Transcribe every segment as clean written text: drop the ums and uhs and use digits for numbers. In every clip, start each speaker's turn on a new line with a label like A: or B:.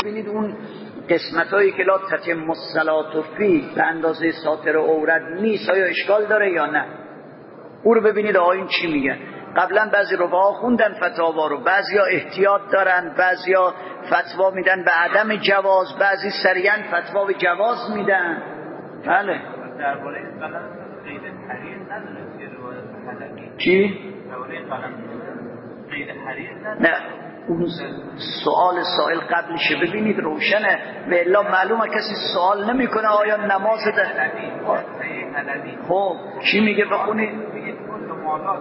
A: ببینید اون قسمتایی که لا تتم الصلاة فی به اندازه ساتر عورت نیست آیا اشکال داره یا نه. او رو ببینید آقایون چی میگن. قبلا بعضی رفقا خوندن فتاوا رو، بعضیا احتیاط دارن، بعضیا فتوا میدن به عدم جواز، بعضی سریعا فتوا به جواز میدن. بله
B: درباره قلم قید حریر نداره که روایت حلبی
A: چی؟
B: درباره قلم قید حریر نداره.
A: نه اون سوال سائل قبلشه ببینید روشنه و الا معلومه کسی سوال نمیکنه آیا نماز ده
B: حلبی
A: خب چی میگه بخونید؟
B: کل مالات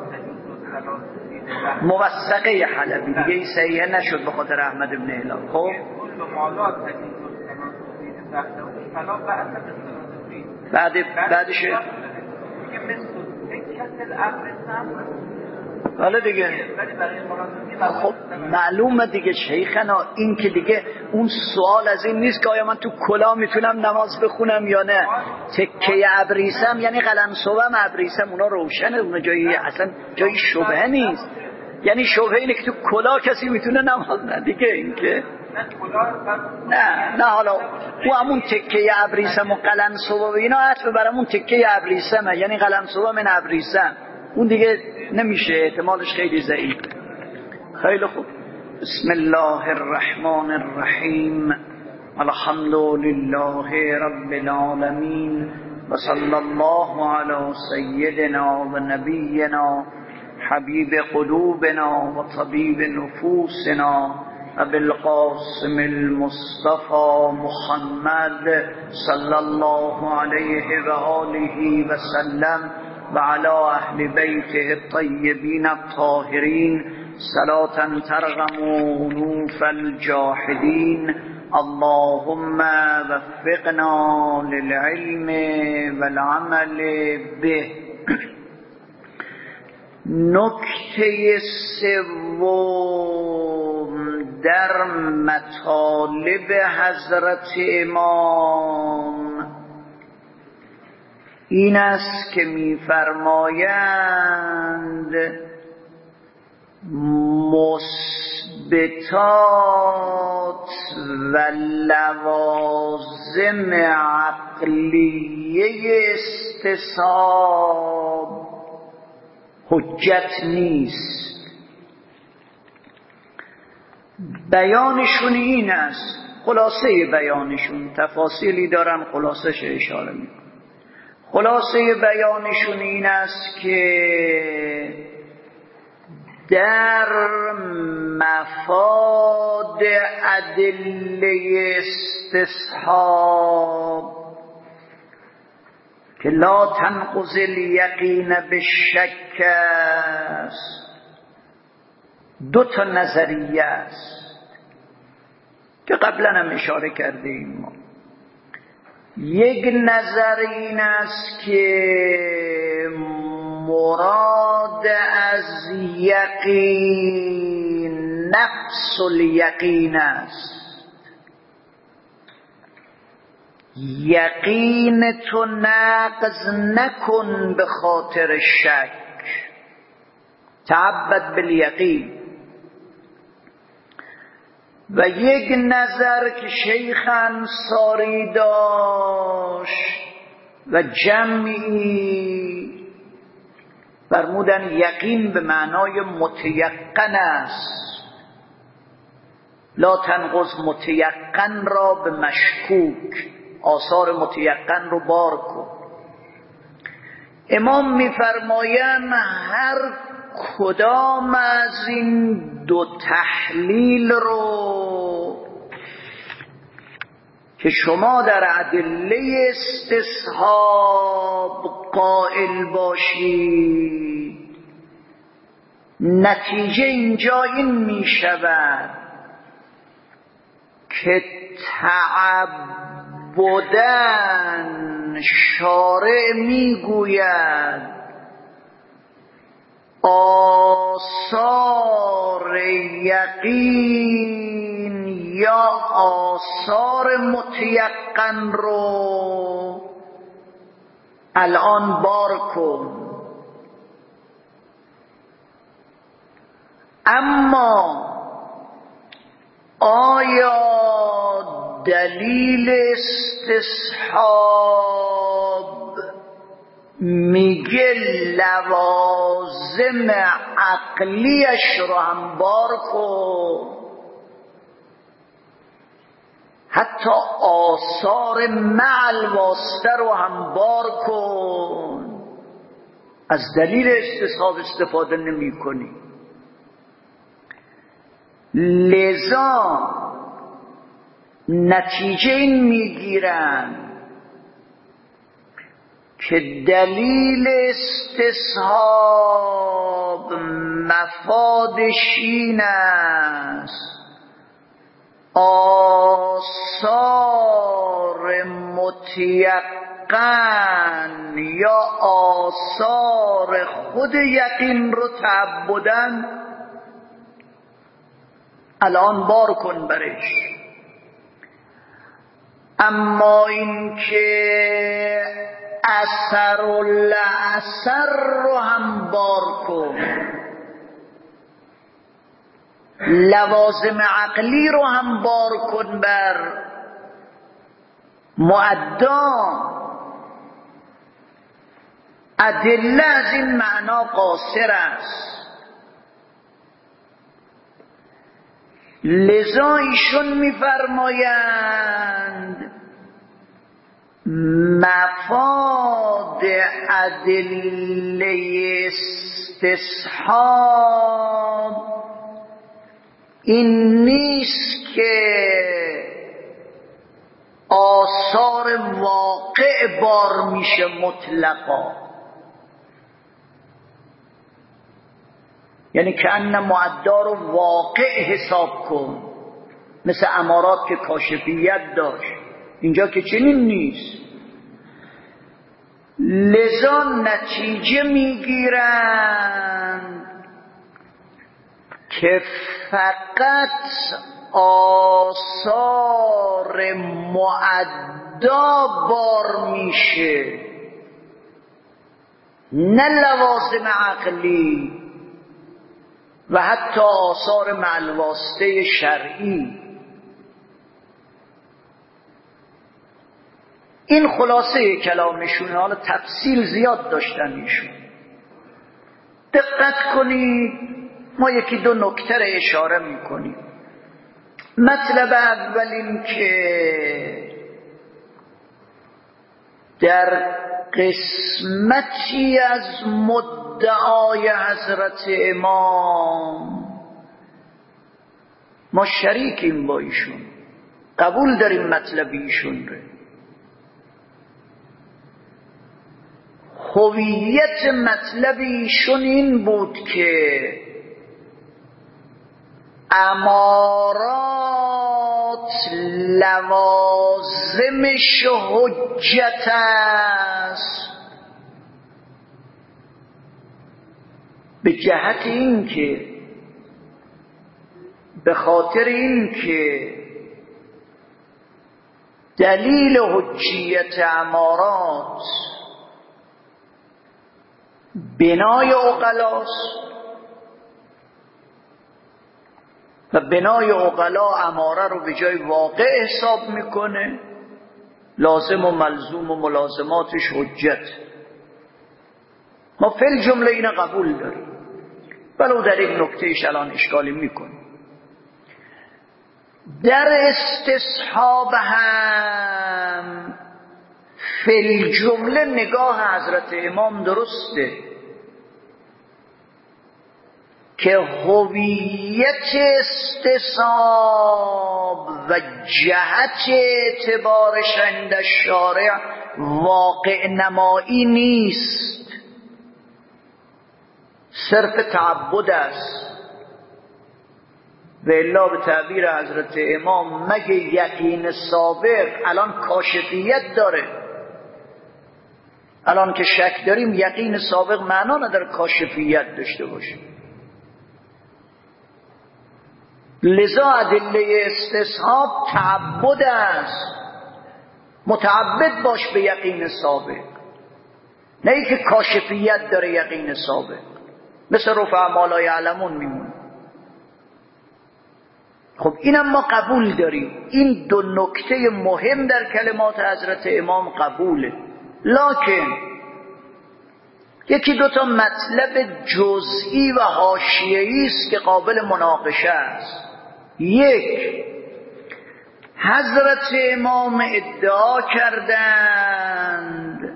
A: موثقه حلبی دیگه این صحیحه نشد به خاطر احمد بن هلال. خب
B: کل مالات
A: بعدش حالا دیگه خب معلومه دیگه شیخنا، این که دیگه اون سوال از این نیست که آیا من تو کلا میتونم نماز بخونم یا نه. تکه ابریسم یعنی قلمسوم ابریسم اونا روشنه، اونا جایی اصلا جایی شبهه نیست. یعنی شبهه اینه که تو کلا کسی میتونه نماز نه دیگه این که نه حالا او همون تکه ابریسم و قلمسوم و اینا عطف برامون تکه ابریسمه، یعنی قلمسوم من ابریسم، اون دیگه نمیشه، احتمالش خیلی ضعیف. خیلی خوب. بسم الله الرحمن الرحیم الحمد لله رب العالمین و صلی الله علی سیدنا و نبینا حبیب قلوبنا و طبیب نفوسنا ابو القاسم المصطفى محمد صلی الله علیه و آله و سلم و علی اهل بیته الطیبین الطاهرین صلاة ترغم انوف الجاحدین اللهم وفقنا للعلم والعمل به. نکته سوم در مطالب حضرت امام این است که می‌فرمایند مثبتات و لوازم عقلیه استصحاب حجت نیست. بیانشون این است، خلاصه بیانشون، تفاصیلی دارن خلاصش اشاره میکنم. خلاصه بیانشون این است که در مفاد ادله استصحاب که لا تنقض الیقین بالشک است، دو تا نظریه است که قبلا هم اشاره کرده ایم ما. یک نظر این است که مراد از یقین نفس الیقین است، یقین تو نقض نکن به خاطر شک، تعبد بالیقین. و یک نظر که شیخ انصاری داشت و جمعی فرمودن یقین به معنای متیقن است، لا تنقض متیقن را به مشکوک، آثار متیقن رو بار کن. امام میفرمایند هر کدام از این دو تحلیل رو که شما در ادله استصحاب قائل باشید، نتیجه اینجا این می شود که تعبداً شارع می گوید آثار یقین یا آثار متیقن رو الان بار کن، اما آیا دلیل استصحاب میگه لوازم عقلیش رو هم بار کن، حتی آثار معل واسطه رو هم بار کن. از دلیل استصحاب استفاده نمی کنی. لذا نتیجه این میگیرن که دلیل استصحاب مفادش این است آثار متیقن یا آثار خود یقین رو تعبدن الان بار کن برش. اما این که اثر و لأثر رو هم بار کن، لوازم عقلی رو هم بار کن بر معدا، ادله از این معنا قاصر است. لذا ایشون میفرمایند مفاد ادله استصحاب این نیست که آثار واقع بار میشه مطلقا، یعنی که ان معدا رو واقع حساب کن، مثل امارات که کاشفیت داشت، اینجا که چنین نیست. لذا نتیجه میگیرند که فقط آثار معدا بار میشه، نه لوازم عقلی و حتی آثار معلواسته شرعی. این خلاصه کلامشونه. حالا تفصیل زیاد داشتن ایشون. دقت کنید، ما یکی دو نکته رو اشاره میکنیم. مطلب اول این که در قسمتی از مدعای حضرت امام ما شریکیم با ایشون، قبول داریم مطلب ایشون رو. هویت مطلب ایشون این بود که امارات لوازمش حجت است، به جهت این که به خاطر این که دلیل حجیت امارات بنای عقلاست و بنای عقلا اماره رو به جای واقع حساب میکنه، لازم و ملزوم و ملازماتش حجت. ما فی الجمله این قبول داریم، ولو در این نکتهش الان اشکالی میکنه. در استصحاب هم فی الجمله نگاه حضرت امام درسته که هویت استصحاب و جهت اعتبارش عند الشارع واقع نمایی نیست، صرف تعبد است. و الا به تعبیر حضرت امام مگه یقین سابق الان کاشفیت داره؟ الان که شک داریم یقین سابق معنا نداره کاشفیت داشته باشه. لذا ادله استصحاب تعبد است، متعبد باش به یقین سابق، نه ای که کاشفیت داره یقین سابق، مثل رفع ما لا یعلمون میمونه. خب اینم ما قبول داریم، این دو نکته مهم در کلمات حضرت امام قبوله. لکن یکی دو تا مطلب جزئی و حاشیه‌ای است که قابل مناقشه است. یک، حضرت امام ادعا کردند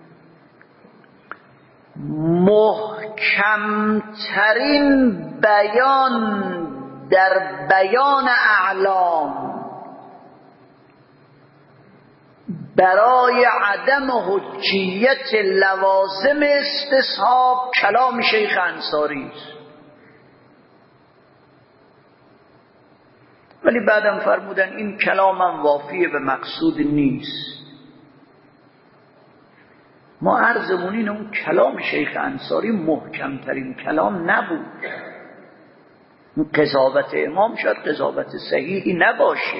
A: محکمترین بیان در بیان اعلام برای عدم حجیت لوازم استصحاب کلام شیخ انصاری است، ولی بعدم فرمودن این کلامم وافی به مقصود نیست. ما عرضمون اینه اون کلام شیخ انصاری محکمترین کلام نبود. اون قضاوت امام شاید قضاوت صحیحی نباشه.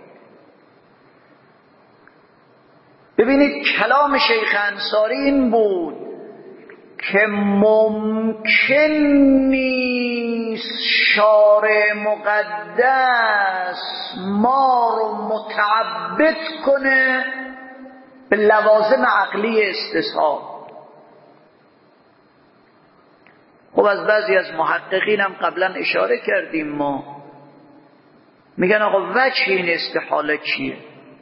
A: ببینید کلام شیخ انصاری این بود که ممکن نیست شارع مقدس ما رو متعبد کنه به لوازم عقلی استصحاب. خب از بعضی از محققین هم قبلا اشاره کردیم، ما میگن آقا وجه این استحاله چیه؟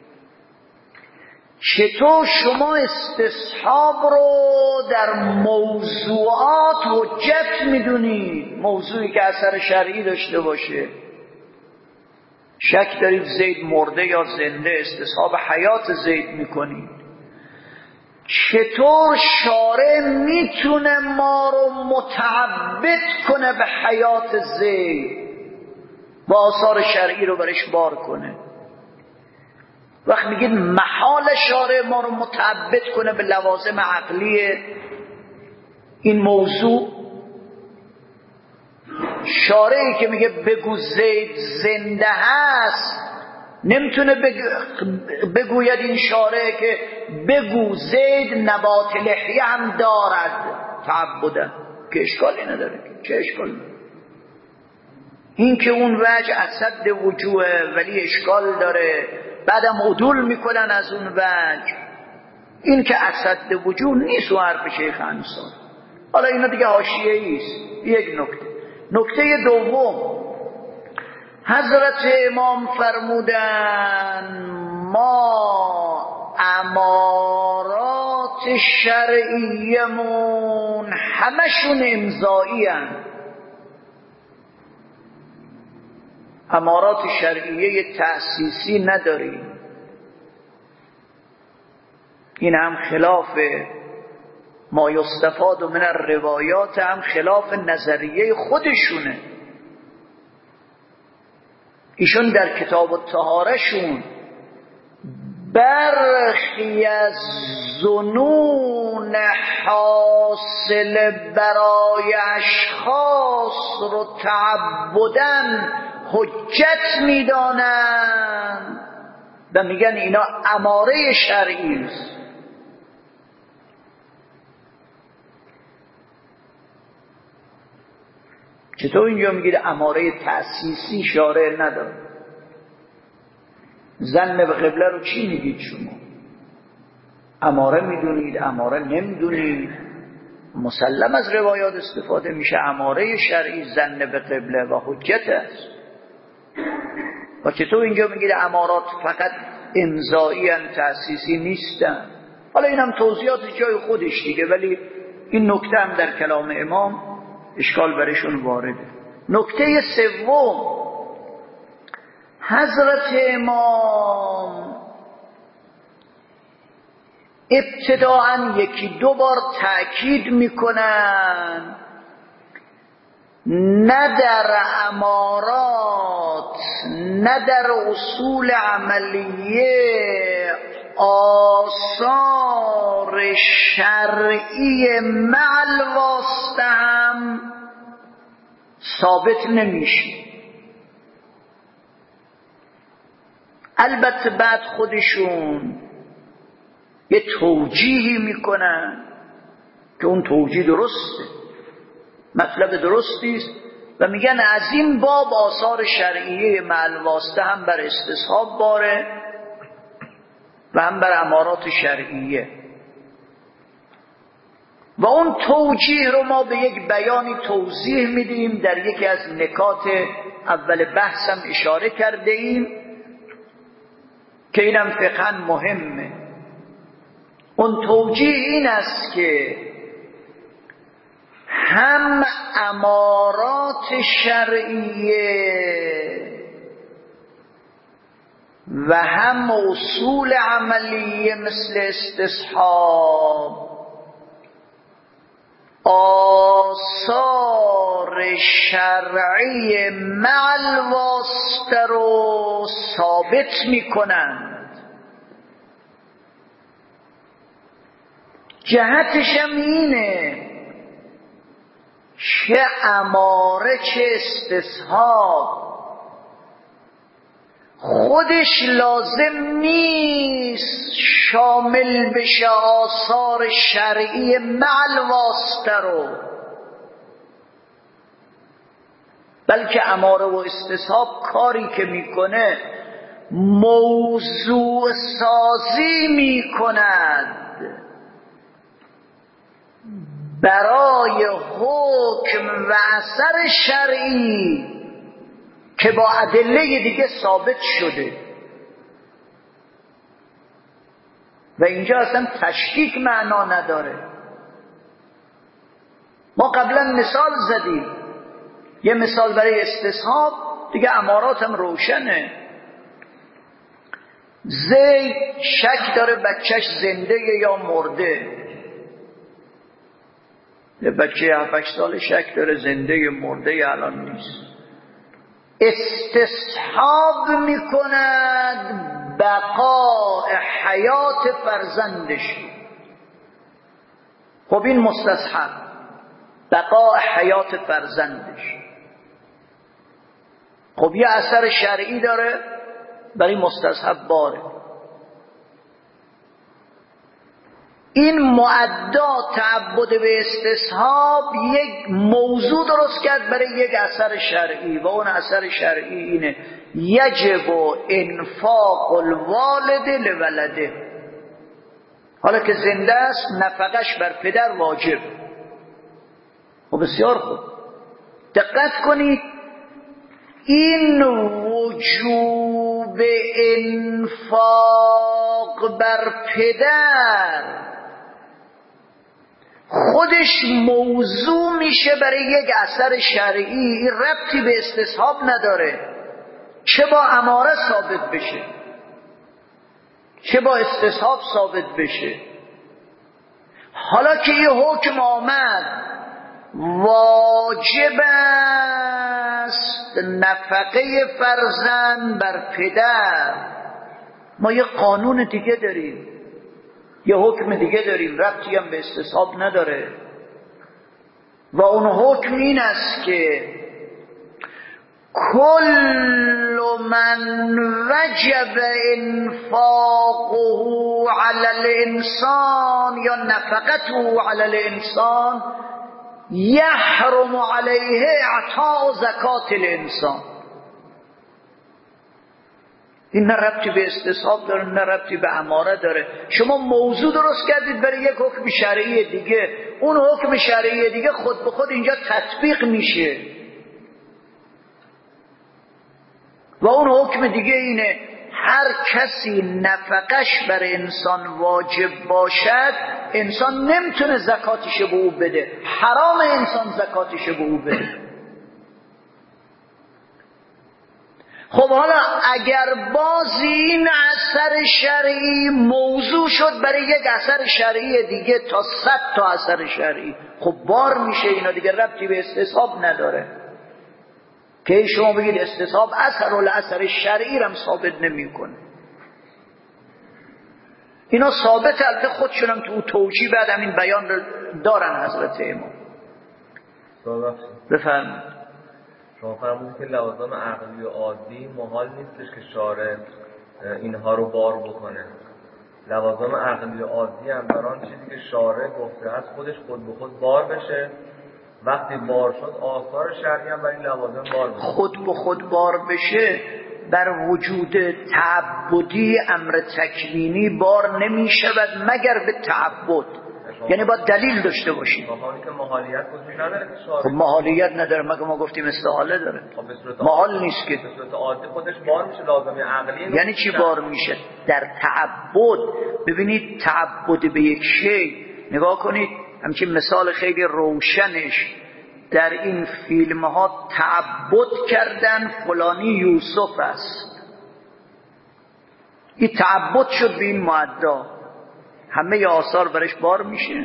A: چطور شما استصحاب رو در موضوعات حجت میدونید؟ موضوعی که اثر شرعی داشته باشه، شک دارید زید مرده یا زنده، استصحاب حیات زید میکنید. چطور شارع میتونه ما رو متعبد کنه به حیات زید و آثار شرعی رو برش بار کنه؟ وقت میگید محال شارع ما رو متعبد کنه به لوازم عقلی این موضوع، شارعی که میگه بگو زید زنده هست نمیتونه بگوید این شارع که بگو زید نبات لحیه هم دارد تعبده، که اشکالی نداره. چه اشکالی نداره؟ این که اون وجه اسد وجوه ولی اشکال داره، بعدم عدول میکنن از اون وجه، این که اسد وجوه نیست و حرف شیخ انصاری. حالا اینا دیگه حاشیه‌ای است. یک نکته دوم، حضرت امام فرمودن ما امارات شرعیمون همشون امضایی هستند. امارات شرعیه تأسیسی نداریم. این هم خلاف ما یستفاد من الروایات، هم خلاف نظریه خودشونه. ایشون در کتاب الطهاره شون برخی از ظنون حاصل برای اشخاص رو تعبدن حجت میدانن و میگن اینا اماره شرعی است. چطور اینجا میگید اماره تأسیسی شارع نداره؟ ظن به قبله رو چی میگید شما؟ اماره میدونید، اماره نمیدونید؟ مسلم از روایات استفاده میشه. اماره شرعی ظن به قبله و حجت است. و چطور اینجا میگید امارات فقط امضایی ان تأسیسی نیستن؟ حالا اینم توضیحات جای خودش دیگه، ولی این نکته هم در کلام امام اشکال برشون وارده. نکته سوم، حضرت امام ابتداعاً یکی دو بار تأکید میکنن نه در امارات نه در اصول عملیه آثار شرعی مع الواسطه هم ثابت نمیشه. البته بعد خودشون یه توجیهی میکنن که اون توجیه درسته، مطلب درستی است، و میگن از این باب آثار شرعیه مع واسطه هم بر استصحاب باره و هم بر امارات شرعیه. و اون توجیه رو ما به یک بیانی توضیح میدیم، در یکی از نکات اول بحثم اشاره کرده ایم که اینم فقهاً مهمه. اون توجیه این است که هم امارات شرعیه و هم اصول عملیه مثل استصحاب آثار شرعی مع الواسطه رو ثابت میکنند. جهتش هم اینه چه اماره چه استصحاب خودش لازم نیست شامل بشه آثار شرعی مع الواسطه رو، بلکه اماره و استصحاب کاری که میکنه موضوع سازی میکند برای حکم و اثر شرعی که با ادله دیگه ثابت شده. و اینجا اصلا تشکیک معنا نداره. ما قبلا مثال زدیم، یه مثال برای استصحاب دیگه، امارات هم روشنه. زید شک داره بچهش زنده یا مرده، یه بچه 7 سال شک داره زنده یا مرده الان نیست، استصحاب میکند بقاء حیات فرزندش. خب این مستصحب، بقاء حیات فرزندش. خب یه اثر شرعی داره برای مستصحب باره. این معدا تعبد به استصحاب یک موضوع درست کرد برای یک اثر شرعی و اون اثر شرعی اینه یجب انفاق الوالد لولده. حالا که زنده است نفقش بر پدر واجب. و بسیار خوب دقت کنید، این وجوب انفاق بر پدر خودش موضوع میشه برای یک اثر شرعی. این ربطی به استصحاب نداره، چه با اماره ثابت بشه چه با استصحاب ثابت بشه. حالا که یه حکم آمد واجب است نفقه فرزند بر پدر، ما یه قانون دیگه داریم، یه حکم دیگه داریم، ربطی هم به استصحاب نداره. و اون حکم این است که کل من وجب انفاقه علی الانسان یا نفقته علی الانسان یحرم علیه اعطاء زکات الانسان. این نه ربطی به استصحاب داره نه ربطی به اماره داره. شما موضوع درست کردید برای یک حکم شرعی دیگه، اون حکم شرعی دیگه خود به خود اینجا تطبیق میشه. و اون حکم دیگه اینه هر کسی نفقش بر انسان واجب باشد انسان نمیتونه زکاتش به او بده، حرام انسان زکاتش به او بده. خب حالا اگر بازی این اثر شرعی موضوع شد برای یک اثر شرعی دیگه تا 100 تا اثر شرعی، خب بار میشه اینا دیگه، ربطی به استصحاب نداره. که شما بگید استصحاب اثر و اثر شرعی رم ثابت نمی کنه. اینا ثابت البته خودشونم تو توجیه بعد همین بیان رو دارن حضرت امام. بفرمایید.
C: شما فرمودید که لوازم عقلی و عادی محال نیستش که شارع اینها رو بار بکنه. لوازم عقلی و عادی هم بران چیزی که شارع گفته هست خودش خود به خود بار بشه وقتی بار شد آثار شرعی هم برای لوازم بار بشه.
A: خود به خود بار بشه بر وجود تعبدی امر تکوینی بار نمی شود مگر به تعبد، یعنی باید دلیل داشته باشیم.
C: که محالیت وجود نداره که
A: خب محالیت نداره مگه ما گفتیم استحاله داره؟ محال نیست که.
C: به صورت عادی خودش بار میشه، لازمه عقلی.
A: یعنی چی بار میشه؟ در تعبد. ببینید تعبد به یک شی، نگاه کنید همچین مثال خیلی روشنش در این فیلم ها تعبد کردن فلانی یوسف است، این تعبد شد به این معدا، همه آثار برش بار میشه.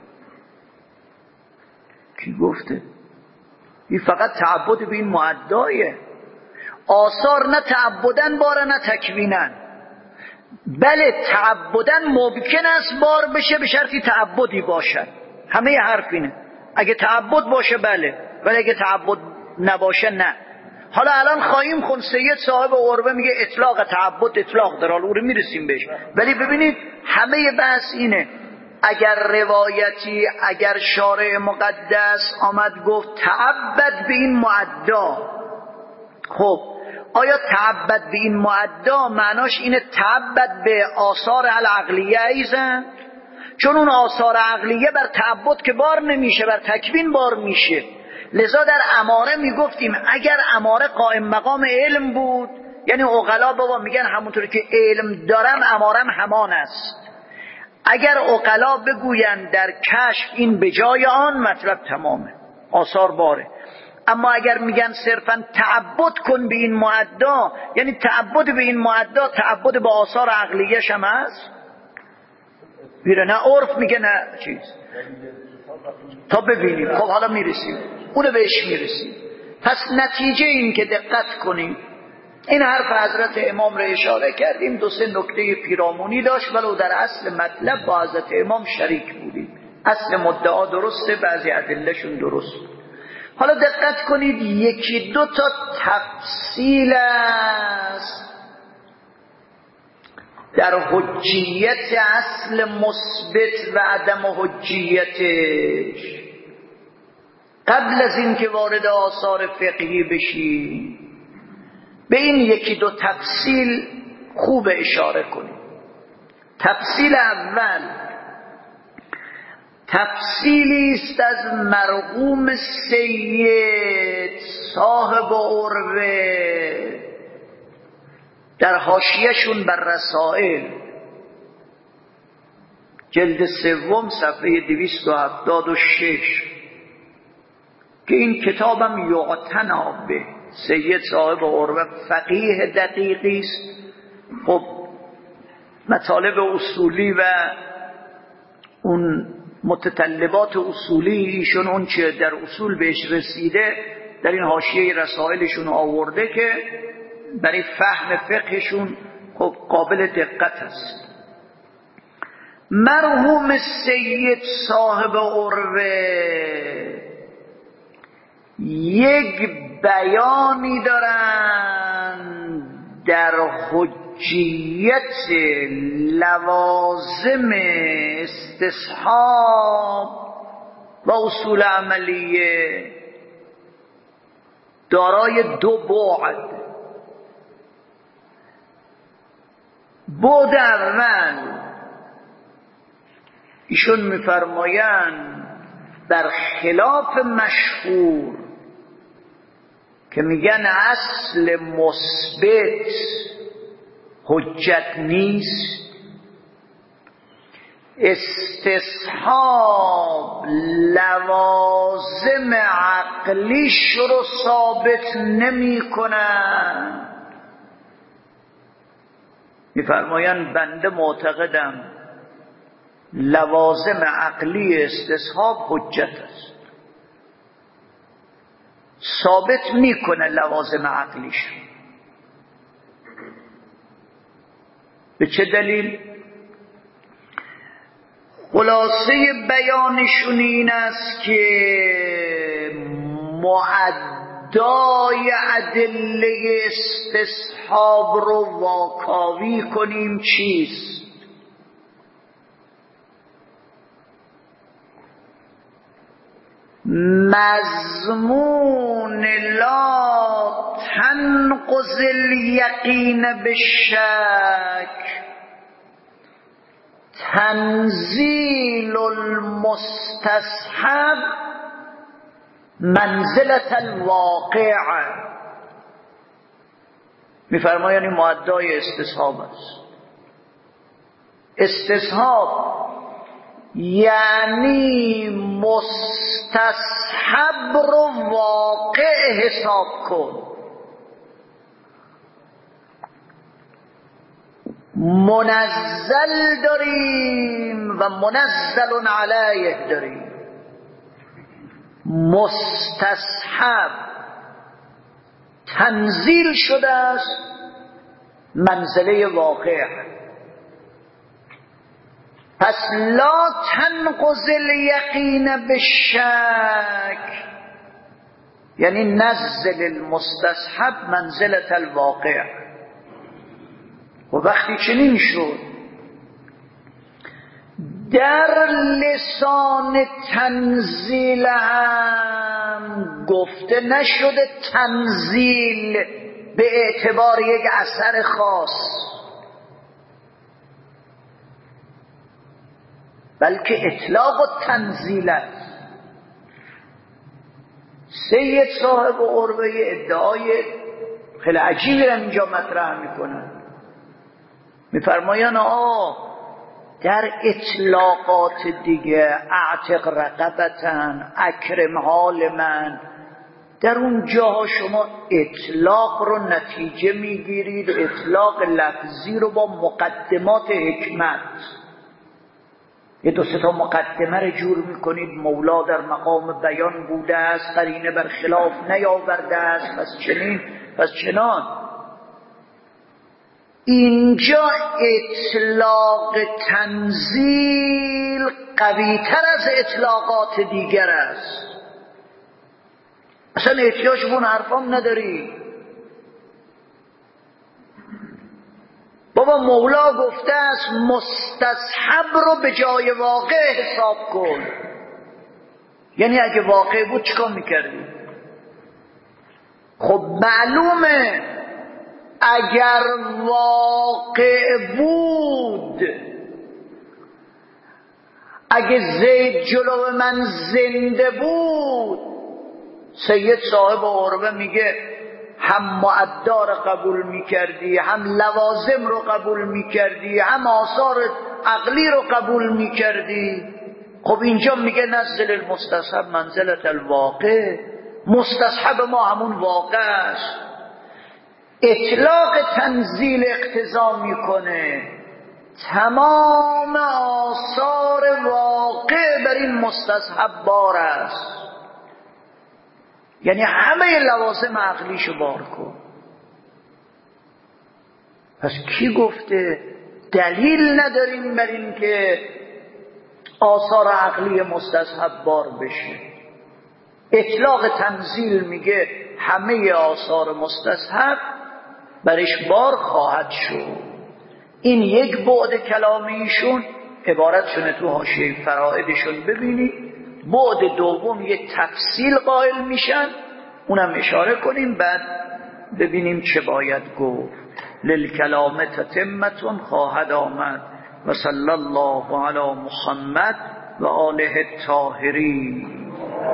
A: کی گفته؟ این فقط تعبد به این معدایه. آثار نه تعبدن باره نه تکوینن. بله تعبدن ممکن است بار بشه به شرطی تعبدی باشد، همه حرف اینه. اگه تعبد باشه بله، ولی اگه تعبد نباشه نه. حالا الان خواهیم خون سید صاحب عروه میگه اطلاق تعبد اطلاق در حال او رو میرسیم بهش، ولی ببینید همه بحث اینه. اگر روایتی، اگر شارع مقدس آمد گفت تعبد به این معدا، خب آیا تعبد به این معدا معناش اینه تعبد به آثار العقلیه ایزن؟ چون اون آثار عقلیه بر تعبد که بار نمیشه، بر تکوین بار میشه. لذا در اماره میگفتیم اگر اماره قائم مقام علم بود، یعنی عقلا بابا میگن همونطور که علم دارم امارم همان است. اگر عقلا بگوین در کشف این به جای آن، مطلب تمامه، آثار باره. اما اگر میگن صرفا تعبد کن به این معدا، یعنی تعبد به این معدا تعبد به آثار عقلیش هم هست میره، نه عرف میگه نه چیز. تا ببینیم. خب حالا میرسیم اونو بهش میرسیم. پس نتیجه این که دقت کنیم، این حرف حضرت امام را اشاره کردیم، دو سه نکته پیرامونی داشت ولو در اصل مطلب با حضرت امام شریک بودیم. اصل مدعا درسته، بعضی ادلهشون درست. حالا دقت کنید یکی دو تا تفصیل است در حجیت اصل مثبت و عدم حجیتش. قبل از این که وارد آثار فقهی بشیم به این یکی دو تفصیل خوب اشاره کنیم. تفصیل اول تفصیلی است از مرحوم سید صاحب عروه در حاشیه‌شون بر رسائل، جلد سوم صفحه 276 که این کتابم یعتنا به. سید صاحب عروه فقیه دقیقی است. خب مطالب اصولی و اون متطلبات اصولی ایشون، اون چه در اصول بهش رسیده در این حاشیه رسائلشون آورده که برای فهم فقهشون خب قابل دقت است. مرحوم سید صاحب عروه یک بیانی دارن در حجیت لوازم استصحاب و اصول عملیه دارای دو بعد. بعد اول ایشون میفرمایند در خلاف مشهور که میگن اصل مثبت حجت نیست، استصحاب لوازم عقلیش رو ثابت نمی کنن. میفرمایند بنده معتقدم لوازم عقلی استصحاب حجت است، ثابت میکنه لوازم عقلیش. به چه دلیل؟ خلاصه بیانشون این است که معدای ادله استصحاب رو واکاوی کنیم چیست؟ مضمون لا تنقض الیقین بالشک تنزیل المستصحب منزلة الواقع. میفرماید یعنی مؤدای استصحاب است. استصحاب یعنی مستصحب رو واقع حساب کن، منزل داریم و منزل علیه داریم. مستصحب تنزیل شده است منزله واقع. پس لا تنقض الیقین بالشک یعنی نزل المستصحب منزلة الواقع. و وقتی چنین شد در لسان تنزیل هم گفته نشده تنزیل به اعتبار یک اثر خاص، بلکه اطلاق و تنزیل است. سید صاحب عروه ادعای خیلی عجیبی را اینجا مطرح میکنن. میفرمایند در اطلاقات دیگه اعتق رقبتن، اکرم حال من، در اون جاها شما اطلاق رو نتیجه میگیرید، اطلاق لفظی رو با مقدمات حکمت، یه دو سه تا مقدمه رو جور میکنید. مولا در مقام بیان بوده است، قرینه بر خلاف نیاورده است، پس چنان. اینجا اطلاق تنزیل قوی‌تر از اطلاقات دیگر است. اصلا احتیاج به اون حرفام نداری. بابا مولا گفته است مستصحب رو به جای واقع حساب کن. یعنی اگه واقع بود چیکار میکردی؟ خب معلومه اگر واقع بود، اگه زید جلو من زنده بود، سید صاحب عروه میگه هم معدا رو قبول میکردی، هم لوازم رو قبول میکردی، هم آثار عقلی رو قبول میکردی. خب اینجا میگه نزل المستصحب منزلة الواقع. مستصحب ما همون واقع است. اطلاق تنزیل اقتضا میکنه تمام آثار واقع بر این مستصحب بار است، یعنی همه لوازم عقلیشو بار کن. پس کی گفته؟ دلیل نداریم بر این که آثار عقلی مستصحب بار بشه. اطلاق تنزیل میگه همه آثار مستصحب برش بار خواهد شد. این یک بعد کلام ایشون، عبارتشون تو حاشیه فرائدشون ببینید. بعد دوم یک تفصیل قائل میشن، اونم اشاره کنیم، بعد ببینیم چه باید گفت. للکلام تتمتون خواهد آمد. و صلی الله علی محمد و آله الطاهرین.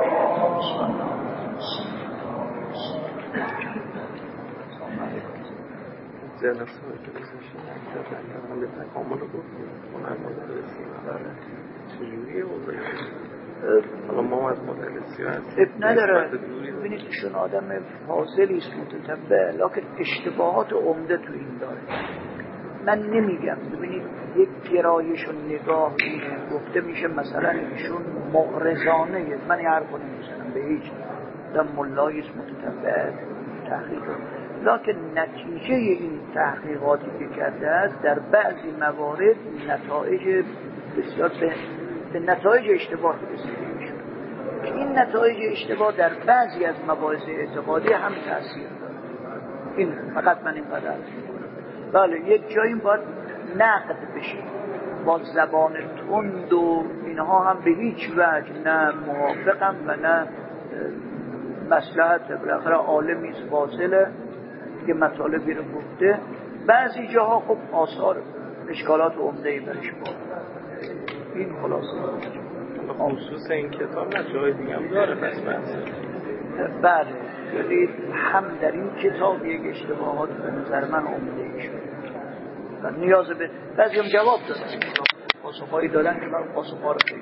C: حالا ما از مدرسی
A: اب نداره. ببینید ایشون آدم فاضلی است، متتبع، لکن اشتباهات عمده تو این داره. من نمیگم، ببینید یک گرایش و نگاه اینه، گفته میشه مثلا ایشون معرضانه. من این حرف رو نمیزنم به هیچ دم ملایی است، متتبع تحقیق، لکن نتیجه این تحقیقاتی که کرده است در بعضی موارد نتایج بسیار به نتایج اشتباه رسیده میشه که این نتایج اشتباه در بعضی از مباحث اعتقادی هم تاثیر داره. این فقط من این قدر عرض می‌کنم. بله یک جایی باید نقد بشه با زبان تند و اینها هم به هیچ وجه نه موافقم و نه مصلحت بالاخره عالمی است فاضله که مطالبی رو گفته. بعضی جاها خب آثار اشکالات عمده‌ای برش بود. این خلاصه
D: خصوص این کتاب نه جای دیگه هم داره پس
A: بله، یعنی هم در این کتاب یک اشتباهات به نظر من عمده‌ای شد و نیاز به بعضی هم جواب دادن، پاسخهایی دادن که من پاسخها رو